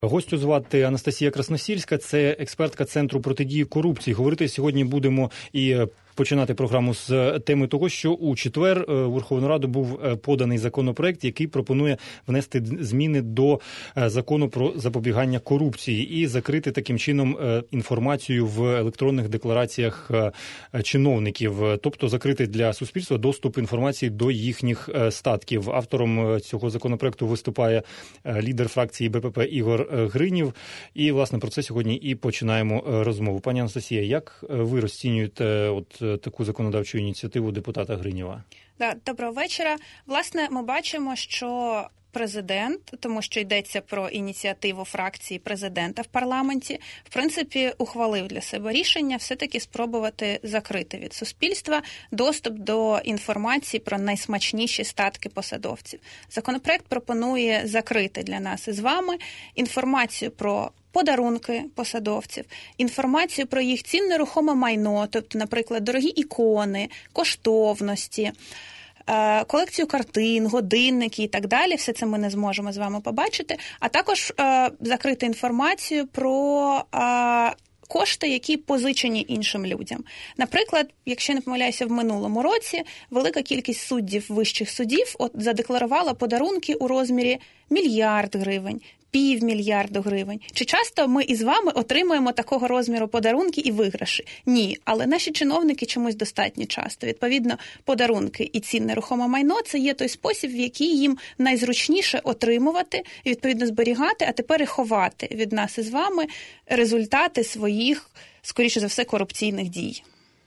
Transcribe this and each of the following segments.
Гостю звати Анастасія Красносільська, це експертка Центру протидії корупції. Говорити сьогодні будемо і починати програму з теми того, що у четвер у Верховну Раду був поданий законопроект, який пропонує внести зміни до закону про запобігання корупції і закрити таким чином інформацію в електронних деклараціях чиновників, тобто закрити для суспільства доступ інформації до їхніх статків. Автором цього законопроекту виступає лідер фракції БПП Ігор Гринів. І, власне, про це сьогодні і починаємо розмову. Пані Анастасія, як ви розцінюєте таку законодавчу ініціативу депутата Гринєва? Доброго вечора. Власне, ми бачимо, що президент, тому що йдеться про ініціативу фракції президента в парламенті, в принципі, ухвалив для себе рішення все-таки спробувати закрити від суспільства доступ до інформації про найсмачніші статки посадовців. Законопроект пропонує закрити для нас із вами інформацію про подарунки посадовців, інформацію про їх цінне рухоме майно, тобто, наприклад, дорогі ікони, коштовності, колекцію картин, годинники і так далі. Все це ми не зможемо з вами побачити. А також закрити інформацію про кошти, які позичені іншим людям. Наприклад, якщо не помиляюся, в минулому році велика кількість суддів вищих судів задекларувала подарунки у розмірі 1 мільярд гривень, 500 мільйона гривень. Чи часто ми із вами отримуємо такого розміру подарунки і виграші? Ні, але наші чиновники чомусь достатньо часто. Відповідно, подарунки і цінне рухоме майно – це є той спосіб, в який їм найзручніше отримувати, і, відповідно, зберігати, а тепер і ховати від нас із вами результати своїх, скоріше за все, корупційних дій.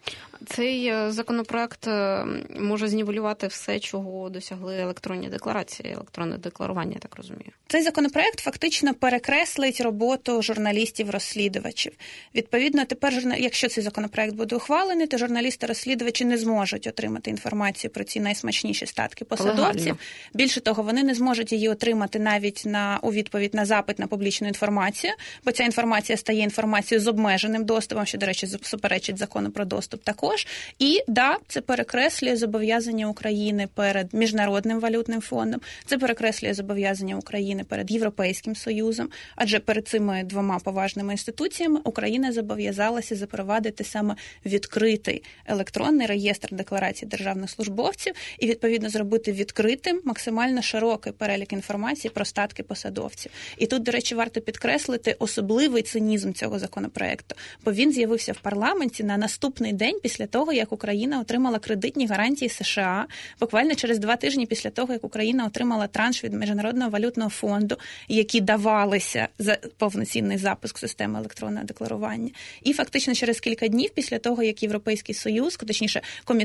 Цей законопроект може знівелювати все, чого досягли електронні декларації, електронне декларування, я так розумію. Цей законопроект фактично перекреслить роботу журналістів-розслідувачів. Відповідно, тепер, якщо цей законопроект буде ухвалений, то журналісти-розслідувачі не зможуть отримати інформацію про ці найсмачніші статки посадовців. Легально. Більше того, вони не зможуть її отримати навіть у відповідь на запит на публічну інформацію, бо ця інформація стає інформацією з обмеженим доступом, що, до речі, суперечить закону про доступ також. І, це перекреслює зобов'язання України перед Міжнародним валютним фондом, це перекреслює зобов'язання України перед Європейським Союзом, адже перед цими двома поважними інституціями Україна зобов'язалася запровадити саме відкритий електронний реєстр декларацій державних службовців і, відповідно, зробити відкритим максимально широкий перелік інформації про статки посадовців. І тут, до речі, варто підкреслити особливий цинізм цього законопроекту, бо він з'явився в парламенті на наступний день після того, як Україна отримала кредитні гарантії США, буквально через 2 тижні після того, як Україна отримала транш від Міжнародного валютного фонду, які давалися за повноцінний запуск системи електронного декларування. І фактично через кілька днів після того, як Європейський Союз, точніше,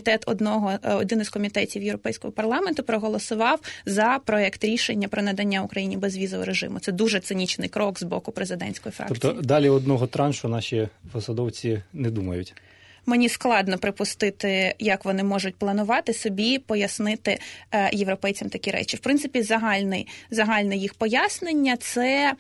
один із комітетів Європейського парламенту проголосував за проект рішення про надання Україні безвізового режиму. Це дуже цинічний крок з боку президентської фракції. Тобто далі одного траншу наші посадовці не думають? Мені складно припустити, як вони можуть планувати собі пояснити європейцям такі речі. В принципі, загальне їх пояснення – це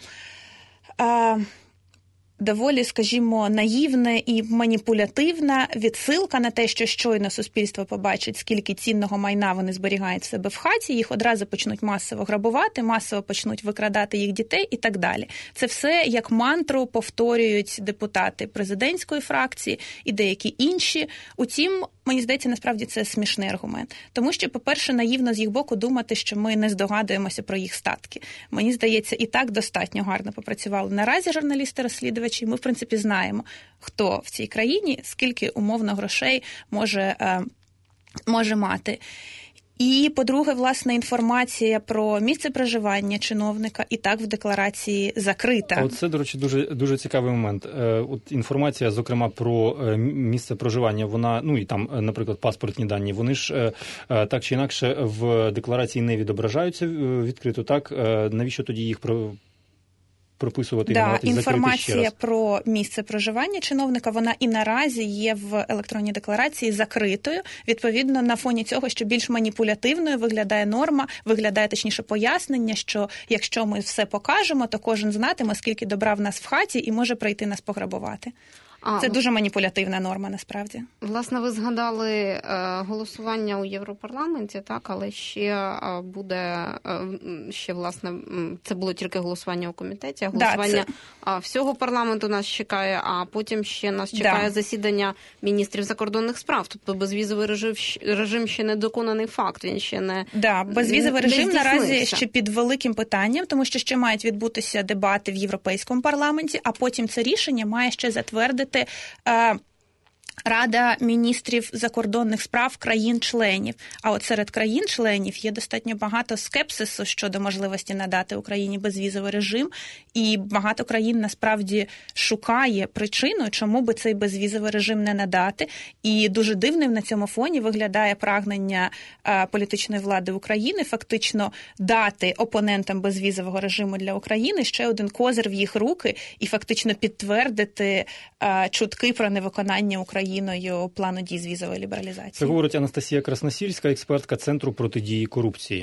доволі, скажімо, наївне і маніпулятивна відсилка на те, що щойно суспільство побачить, скільки цінного майна вони зберігають в себе в хаті, їх одразу почнуть масово грабувати, масово почнуть викрадати їх дітей і так далі. Це все як мантру повторюють депутати президентської фракції і деякі інші. Утім, мені здається, насправді це смішний аргумент. Тому що, по-перше, наївно з їх боку думати, що ми не здогадуємося про їх статки. Мені здається, і так достатньо гарно попрацювали наразі журналісти-розслідувачі. Ми, в принципі, знаємо, хто в цій країні, скільки умовно грошей може мати. І, по-друге, власне, інформація про місце проживання чиновника і так в декларації закрита. Це, до речі, дуже цікавий момент. Інформація, зокрема, про місце проживання, вона, і там, наприклад, паспортні дані, вони ж так чи інакше в декларації не відображаються відкрито, так? Навіщо тоді їх прописувати і намагатись закрити ще раз? Інформація про місце проживання чиновника, вона і наразі є в електронній декларації закритою. Відповідно, на фоні цього, що більш маніпулятивною виглядає норма, виглядає, точніше, пояснення, що якщо ми все покажемо, то кожен знатиме, скільки добра в нас в хаті і може прийти нас пограбувати. Це дуже маніпулятивна норма, насправді. Власне, ви згадали голосування у Європарламенті, так, але ще буде, власне, це було тільки голосування у комітеті, а голосування всього парламенту нас чекає, а потім ще нас чекає засідання міністрів закордонних справ. Тобто безвізовий режим ще не доконаний факт, він ще не безвізовий режим наразі ще під великим питанням, тому що ще мають відбутися дебати в Європейському парламенті, а потім це рішення має ще затвердити Рада міністрів закордонних справ країн-членів. А от серед країн-членів є достатньо багато скепсису щодо можливості надати Україні безвізовий режим, і багато країн насправді шукає причину, чому би цей безвізовий режим не надати. І дуже дивним на цьому фоні виглядає прагнення політичної влади України фактично дати опонентам безвізового режиму для України ще один козир в їх руки і фактично підтвердити чутки про невиконання Україною плану дій з візової лібералізації. Це говорить Анастасія Красносільська, експертка Центру протидії корупції.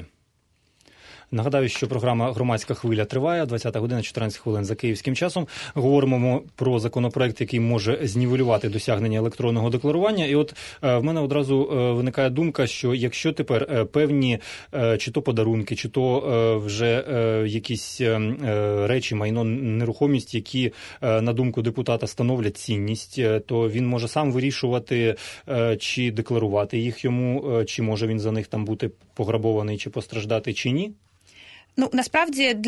Нагадаю, що програма «Громадська хвиля» триває, 20 година 14 хвилин за київським часом. Говоримо про законопроект, який може знівелювати досягнення електронного декларування. І от в мене одразу виникає думка, що якщо тепер певні чи то подарунки, чи то вже якісь речі, майно, нерухомість, які, на думку депутата, становлять цінність, то він може сам вирішувати, чи декларувати їх йому, чи може він за них там бути пограбований, чи постраждати, чи ні? Насправді,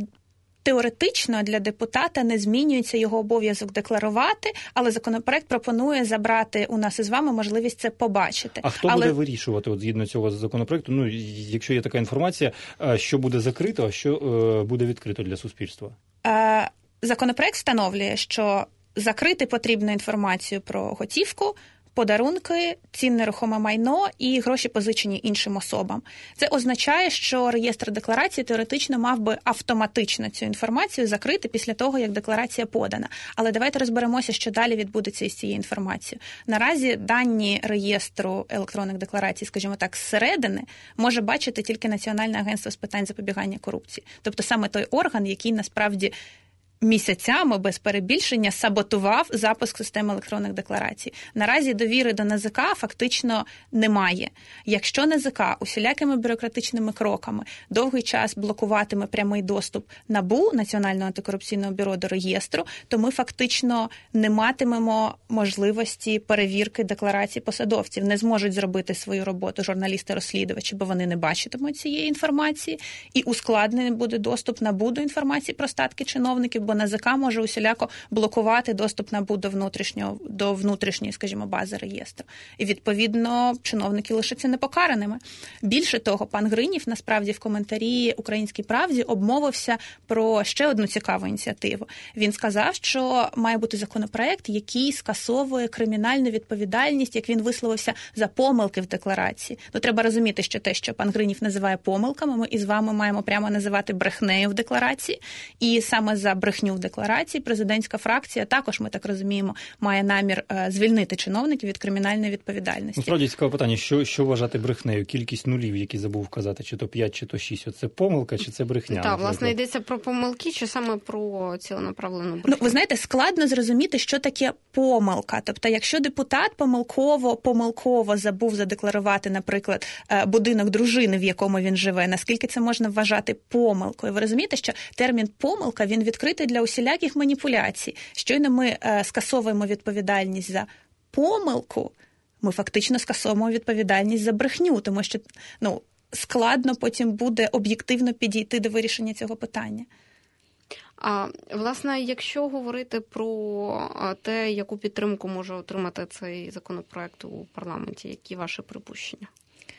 теоретично для депутата не змінюється його обов'язок декларувати, але законопроект пропонує забрати у нас із вами можливість це побачити. А хто буде вирішувати, от згідно цього законопроекту, якщо є така інформація, що буде закрито, а що буде відкрито для суспільства? Законопроект встановлює, що закрити потрібну інформацію про готівку, подарунки, цінне нерухоме майно і гроші, позичені іншим особам. Це означає, що реєстр декларації теоретично мав би автоматично цю інформацію закрити після того, як декларація подана. Але давайте розберемося, що далі відбудеться із цією інформацією. Наразі дані реєстру електронних декларацій, скажімо так, зсередини може бачити тільки Національне агентство з питань запобігання корупції. Тобто саме той орган, який насправді місяцями, без перебільшення, саботував запуск системи електронних декларацій. Наразі довіри до НАЗК фактично немає. Якщо НАЗК усілякими бюрократичними кроками довгий час блокуватиме прямий доступ НАБУ, Національного антикорупційного бюро, до реєстру, то ми фактично не матимемо можливості перевірки декларацій посадовців. Не зможуть зробити свою роботу журналісти-розслідувачі, бо вони не бачитимуть цієї інформації, і ускладнений буде доступ НАБУ до інформації про статки чиновників, бо НАЗК може усіляко блокувати доступ НАБУ до внутрішньої, скажімо, бази реєстру. І, відповідно, чиновники лишаться непокараними. Більше того, пан Гринів, насправді, в коментарі «Українській правді» обмовився про ще одну цікаву ініціативу. Він сказав, що має бути законопроект, який скасовує кримінальну відповідальність, як він висловився, за помилки в декларації. Треба розуміти, що те, що пан Гринів називає помилками, ми із вами маємо прямо називати брехнею в декларації. І саме за брехню в декларації президентська фракція також, ми так розуміємо, має намір звільнити чиновників від кримінальної відповідальності. Справді цікаве питання, що вважати брехнею? Кількість нулів, які забув вказати, чи то 5, чи то 6. Оце помилка, чи це брехня? Так, власне, йдеться про помилки, чи саме про ціленаправлену брехню? Ви знаєте, складно зрозуміти, що таке помилка. Тобто, якщо депутат помилково забув задекларувати, наприклад, будинок дружини, в якому він живе, наскільки це можна вважати помилкою? Ви розумієте, що термін помилка, він відкритий для усіляких маніпуляцій. Щойно ми скасовуємо відповідальність за помилку, ми фактично скасовуємо відповідальність за брехню, тому що складно потім буде об'єктивно підійти до вирішення цього питання. А, власне, якщо говорити про те, яку підтримку може отримати цей законопроект у парламенті, які ваші припущення?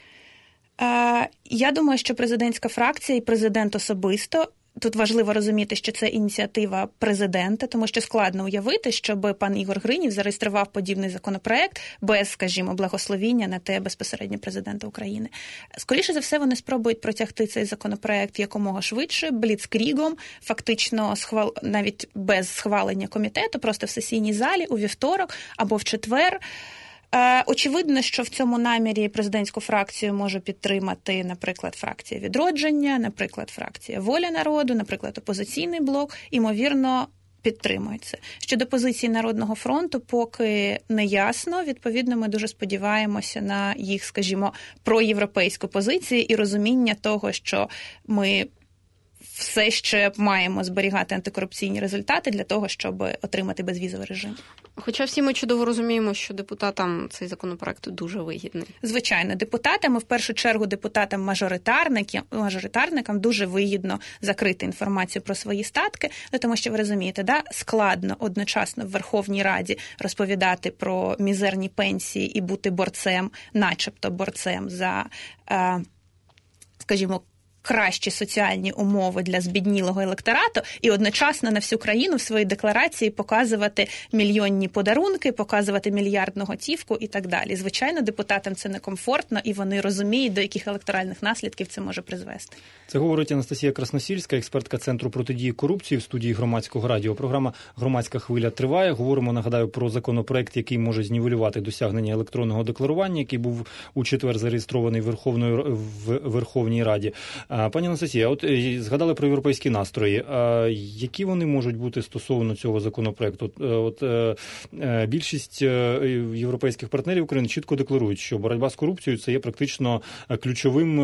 Я думаю, що президентська фракція і президент особисто. Тут важливо розуміти, що це ініціатива президента, тому що складно уявити, щоб пан Ігор Гринів зареєстрував подібний законопроект без, скажімо, благословіння на те безпосередньо президента України. Скоріше за все, вони спробують протягти цей законопроект якомога швидше, бліцкрігом, фактично навіть без схвалення комітету, просто в сесійній залі у вівторок або в четвер. Очевидно, що в цьому намірі президентську фракцію може підтримати, наприклад, фракція «Відродження», наприклад, фракція «Воля народу», наприклад, «Опозиційний блок». Імовірно, підтримують це. Щодо позиції Народного фронту, поки не ясно. Відповідно, ми дуже сподіваємося на їх, скажімо, проєвропейську позицію і розуміння того, що ми все ще маємо зберігати антикорупційні результати для того, щоб отримати безвізовий режим. Хоча всі ми чудово розуміємо, що депутатам цей законопроект дуже вигідний. Звичайно, депутатам, в першу чергу депутатам-мажоритарникам дуже вигідно закрити інформацію про свої статки, тому що, ви розумієте, складно одночасно в Верховній Раді розповідати про мізерні пенсії і бути борцем, начебто борцем за, скажімо, кращі соціальні умови для збіднілого електорату і одночасно на всю країну в своїй декларації показувати мільйонні подарунки, показувати мільярдну готівку і так далі. Звичайно, депутатам це некомфортно, і вони розуміють, до яких електоральних наслідків це може призвести. Це говорить Анастасія Красносільська, експертка Центру протидії корупції в студії Громадського радіо. Програма «Громадська хвиля» триває. Говоримо, нагадаю, про законопроект, який може знівелювати досягнення електронного декларування, який був у четвер зареєстрований в Верховній Раді. Пані Анастасія, от згадали про європейські настрої. Які вони можуть бути стосовно цього законопроекту? Більшість європейських партнерів України чітко декларують, що боротьба з корупцією – це є практично ключовим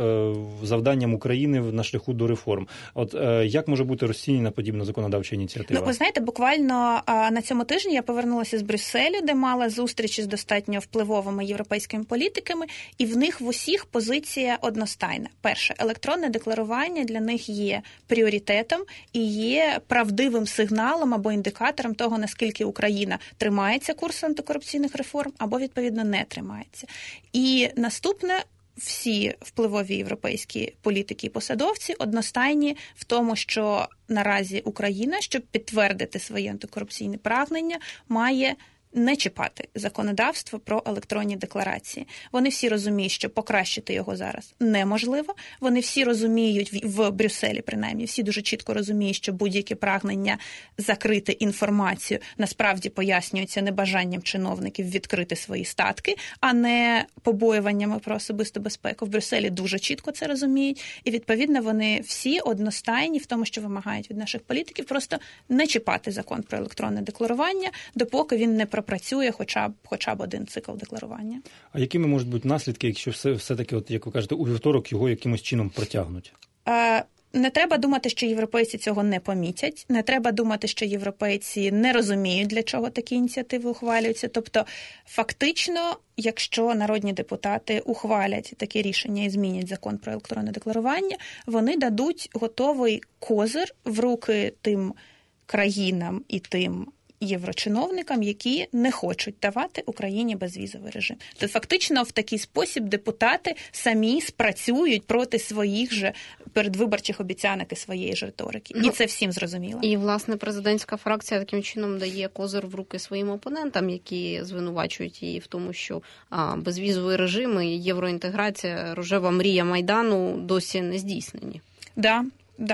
завданням України на шляху до реформ. От як може бути розцінена подібна законодавча ініціатива? Ви знаєте, буквально на цьому тижні я повернулася з Брюсселю, де мала зустріч з достатньо впливовими європейськими політиками, і в них в усіх позиція одностайна. Перше, електронне декларування для них є пріоритетом і є правдивим сигналом або індикатором того, наскільки Україна тримається курсу антикорупційних реформ або, відповідно, не тримається. І наступне, всі впливові європейські політики і посадовці одностайні в тому, що наразі Україна, щоб підтвердити свої антикорупційні прагнення, має не чіпати законодавство про електронні декларації. Вони всі розуміють, що покращити його зараз неможливо. Вони всі розуміють, в Брюсселі принаймні, всі дуже чітко розуміють, що будь-які прагнення закрити інформацію насправді пояснюються небажанням чиновників відкрити свої статки, а не побоюваннями про особисту безпеку. В Брюсселі дуже чітко це розуміють. І, відповідно, вони всі одностайні в тому, що вимагають від наших політиків просто не чіпати закон про електронне декларування, допоки він не пропрацює хоча б один цикл декларування. А якими можуть бути наслідки, якщо все-таки, от, як ви кажете, у вівторок його якимось чином протягнуть? Не треба думати, що європейці цього не помітять. Не треба думати, що європейці не розуміють, для чого такі ініціативи ухвалюються. Тобто, фактично, якщо народні депутати ухвалять таке рішення і змінять закон про електронне декларування, вони дадуть готовий козир в руки тим країнам і тим єврочиновникам, які не хочуть давати Україні безвізовий режим. То фактично в такий спосіб депутати самі спрацюють проти своїх же передвиборчих обіцянок і своєї ж риторики. І це всім зрозуміло. І, власне, президентська фракція таким чином дає козир в руки своїм опонентам, які звинувачують її в тому, що безвізовий режим і євроінтеграція, рожева мрія Майдану досі не здійснені. Да.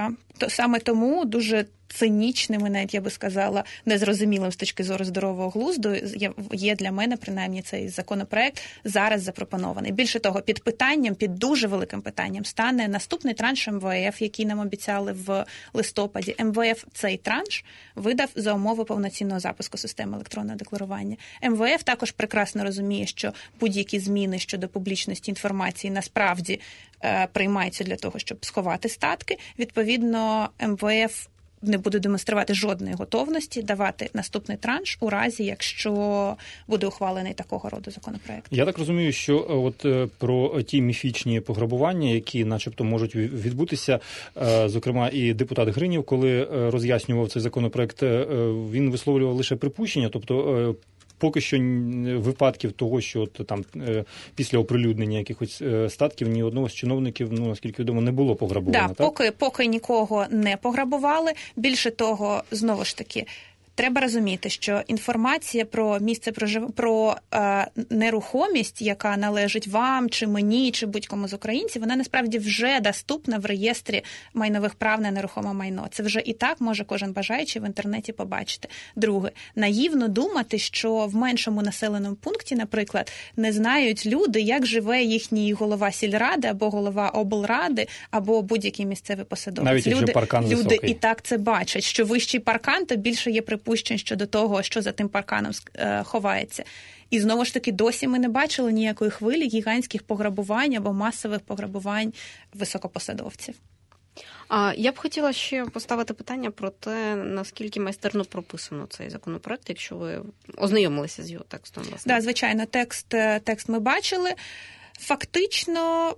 Саме тому дуже цинічним і навіть, я би сказала, незрозумілим з точки зору здорового глузду є для мене, принаймні, цей законопроект зараз запропонований. Більше того, під питанням, під дуже великим питанням стане наступний транш МВФ, який нам обіцяли в листопаді. МВФ цей транш видав за умови повноцінного запуску системи електронного декларування. МВФ також прекрасно розуміє, що будь-які зміни щодо публічності інформації насправді приймаються для того, щоб сховати статки. Відповідно, МВФ не буде демонструвати жодної готовності давати наступний транш у разі, якщо буде ухвалений такого роду законопроект. Я так розумію, що от про ті міфічні пограбування, які начебто можуть відбутися, зокрема і депутат Гринів, коли роз'яснював цей законопроект, він висловлював лише припущення, тобто поки що випадків того, що там після оприлюднення якихось статків ні одного з чиновників, наскільки відомо, не було пограбовано. Так, поки нікого не пограбували. Більше того, знову ж таки, Треба розуміти, що інформація про місце про нерухомість, яка належить вам, чи мені, чи будь-кому з українців, вона насправді вже доступна в реєстрі майнових прав на нерухоме майно. Це вже і так може кожен бажаючий в інтернеті побачити. Друге, наївно думати, що в меншому населеному пункті, наприклад, не знають люди, як живе їхній голова сільради, або голова облради, або будь-який місцевий посадовець. Навіть якщо паркан люди високий. І так це бачать. Що вищий паркан, то більше є припущень щодо того, що за тим парканом ховається. І знову ж таки, досі ми не бачили ніякої хвилі гігантських пограбувань або масових пограбувань високопосадовців. Я б хотіла ще поставити питання про те, наскільки майстерно прописано цей законопроект, якщо ви ознайомилися з його текстом. Власне. Да, звичайно, текст ми бачили. Фактично,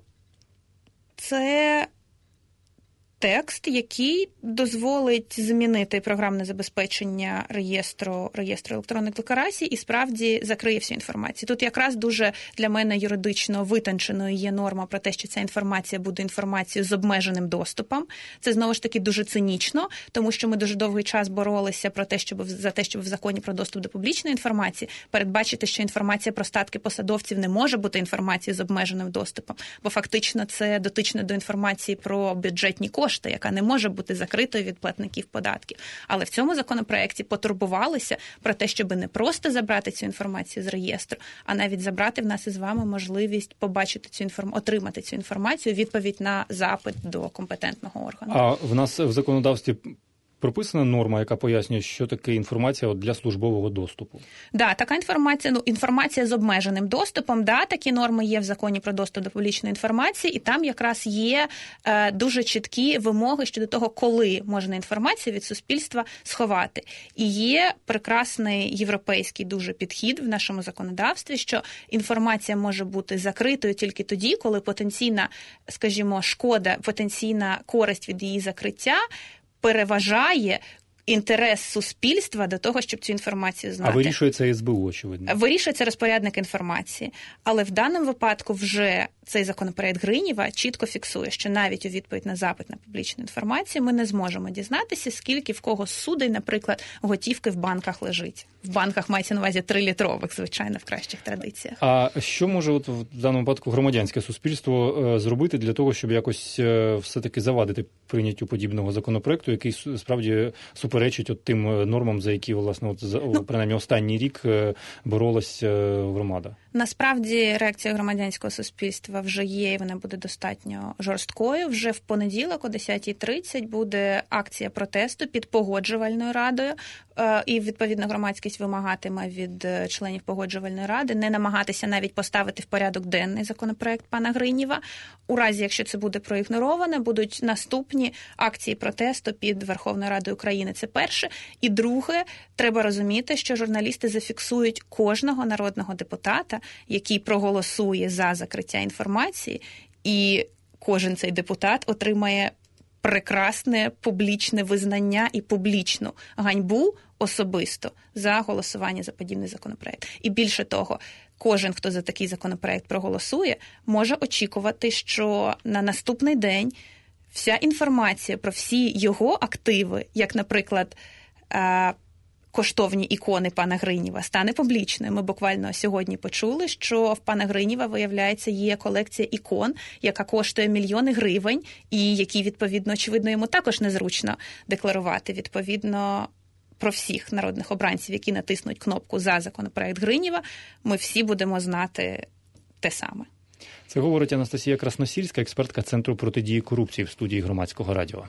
це текст, який дозволить змінити програмне забезпечення реєстру електронних декларацій і справді закриє всю інформацію. Тут якраз дуже для мене юридично витонченою є норма про те, що ця інформація буде інформацією з обмеженим доступом. Це, знову ж таки, дуже цинічно, тому що ми дуже довгий час боролися за те, щоб в законі про доступ до публічної інформації передбачити, що інформація про статки посадовців не може бути інформацією з обмеженим доступом, бо фактично це дотично до інформації про бюджетні кошти, яка не може бути закритою від платників податків. Але в цьому законопроекті потурбувалися про те, щоб не просто забрати цю інформацію з реєстру, а навіть забрати в нас із вами можливість побачити цю отримати цю інформацію, відповідь на запит до компетентного органу. А в нас в законодавстві прописана норма, яка пояснює, що таке інформація для службового доступу? Да, така інформація, інформація з обмеженим доступом, да, такі норми є в законі про доступ до публічної інформації, і там якраз є дуже чіткі вимоги щодо того, коли можна інформацію від суспільства сховати. І є прекрасний європейський дуже підхід в нашому законодавстві, що інформація може бути закритою тільки тоді, коли потенційна, скажімо, шкода, потенційна користь від її закриття переважає інтерес суспільства до того, щоб цю інформацію знати. А вирішує це СБУ, очевидно. Вирішує це розпорядник інформації. Але в даному випадку вже цей законопроект Гриніва чітко фіксує, що навіть у відповідь на запит на публічну інформацію ми не зможемо дізнатися, скільки в кого судей, наприклад, готівки в банках лежить. В банках мається на увазі 3-літрових, звичайно, в кращих традиціях. А що може от в даному випадку громадянське суспільство зробити для того, щоб якось все-таки завадити прийняттю подібного законопроекту, який справді суперечить от тим нормам, за які, власне, принаймні останній рік боролась громада? Насправді реакція громадянського суспільства вже є, і вона буде достатньо жорсткою. Вже в понеділок о 10:30 буде акція протесту під Погоджувальною радою, і, відповідно, громадськість вимагатиме від членів Погоджувальної ради не намагатися навіть поставити в порядок денний законопроект пана Гриніва. У разі, якщо це буде проігноровано, будуть наступні акції протесту під Верховною Радою України. Це перше. І друге, треба розуміти, що журналісти зафіксують кожного народного депутата, який проголосує за закриття інформації, і кожен цей депутат отримає прекрасне публічне визнання і публічну ганьбу особисто за голосування за подібний законопроект. І більше того, кожен, хто за такий законопроект проголосує, може очікувати, що на наступний день вся інформація про всі його активи, як, наприклад, коштовні ікони пана Гриніва, стане публічною. Ми буквально сьогодні почули, що в пана Гриніва, виявляється, є колекція ікон, яка коштує мільйони гривень, і які, відповідно, очевидно, йому також незручно декларувати. Відповідно, про всіх народних обранців, які натиснуть кнопку «За законопроект Гриніва», ми всі будемо знати те саме. Це говорить Анастасія Красносільська, експертка Центру протидії корупції в студії Громадського радіо.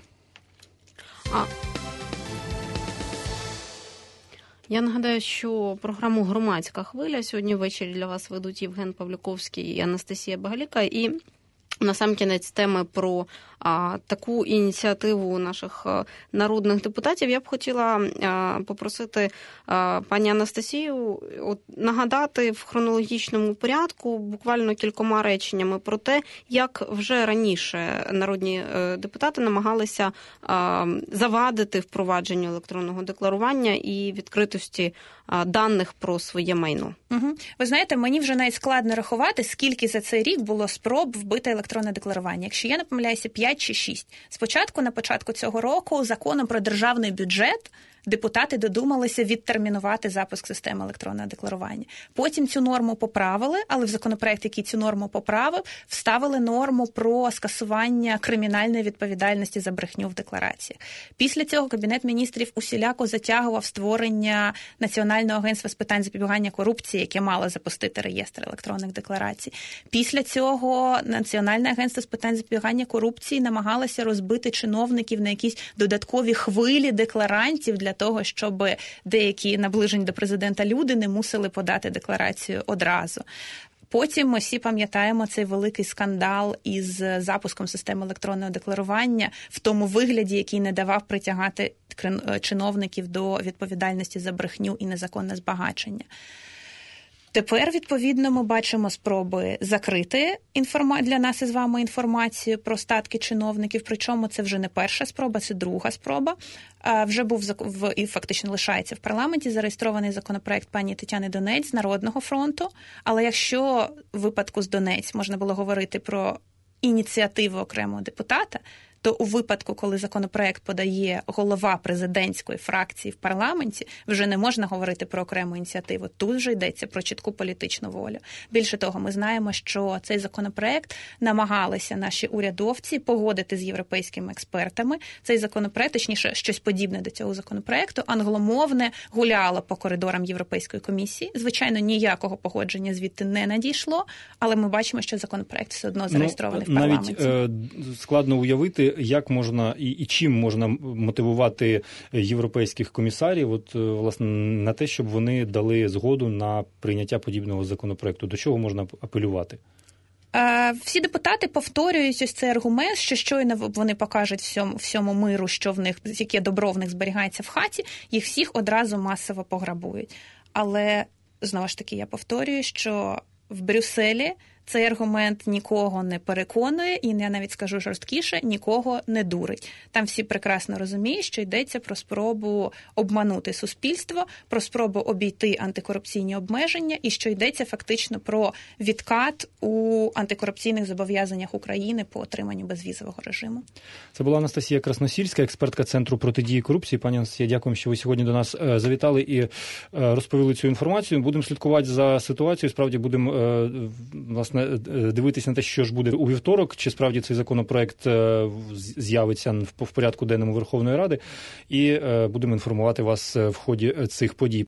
Я нагадаю, що програму «Громадська хвиля» сьогодні ввечері для вас ведуть Євген Павлюковський і Анастасія Багаліка. І насамкінець теми про таку ініціативу наших народних депутатів я б хотіла попросити пані Анастасію нагадати в хронологічному порядку буквально кількома реченнями про те, як вже раніше народні депутати намагалися завадити впровадженню електронного декларування і відкритості даних про своє майно. Угу. Ви знаєте, мені вже навіть складно рахувати, скільки за цей рік було спроб вбити електронне декларування. Якщо я не помиляюся, 5 чи 6. Спочатку, на початку цього року, законом про державний бюджет депутати додумалися відтермінувати запуск системи електронного декларування. Потім цю норму поправили, але в законопроект, який цю норму поправив, вставили норму про скасування кримінальної відповідальності за брехню в деклараціях. Після цього Кабінет міністрів усіляко затягував створення Національного агентства з питань запобігання корупції, яке мало запустити реєстр електронних декларацій. Після цього Національне агентство з питань запобігання корупції намагалося розбити чиновників на якісь додаткові хвилі декларантів для того, щоб деякі наближені до президента люди не мусили подати декларацію одразу. Потім ми всі пам'ятаємо цей великий скандал із запуском системи електронного декларування в тому вигляді, який не давав притягати чиновників до відповідальності за брехню і незаконне збагачення. Тепер, відповідно, ми бачимо спроби закрити для нас із вами інформацію про статки чиновників, причому це вже не перша спроба, це друга спроба. Вже був і фактично лишається в парламенті зареєстрований законопроект пані Тетяни Донець з Народного фронту, але якщо в випадку з Донець можна було говорити про ініціативу окремого депутата, то у випадку, коли законопроект подає голова президентської фракції в парламенті, вже не можна говорити про окрему ініціативу. Тут вже йдеться про чітку політичну волю. Більше того, ми знаємо, що цей законопроект намагалися наші урядовці погодити з європейськими експертами. Цей законопроект, точніше, щось подібне до цього законопроекту, англомовне, гуляло по коридорам Європейської комісії. Звичайно, ніякого погодження звідти не надійшло, але ми бачимо, що законопроект все одно зареєстрований в парламенті. Навіть складно уявити, як можна і чим можна мотивувати європейських комісарів власне, на те, щоб вони дали згоду на прийняття подібного законопроекту. До чого можна апелювати? Всі депутати повторюють ось цей аргумент, що щойно вони покажуть всьому миру, що в них, яке добро в них зберігається в хаті, їх всіх одразу масово пограбують. Але, знову ж таки, я повторюю, що в Брюсселі цей аргумент нікого не переконує, і я навіть скажу жорсткіше, нікого не дурить. Там всі прекрасно розуміють, що йдеться про спробу обманути суспільство, про спробу обійти антикорупційні обмеження, і що йдеться фактично про відкат у антикорупційних зобов'язаннях України по отриманню безвізового режиму. Це була Анастасія Красносільська, експертка Центру протидії корупції. Пані Анастасія, дякуємо, що ви сьогодні до нас завітали і розповіли цю інформацію. Будемо слідкувати за ситуацією, справді будемо, власне, дивитися на те, що ж буде у вівторок, чи справді цей законопроект з'явиться в порядку денному Верховної Ради, і будемо інформувати вас в ході цих подій.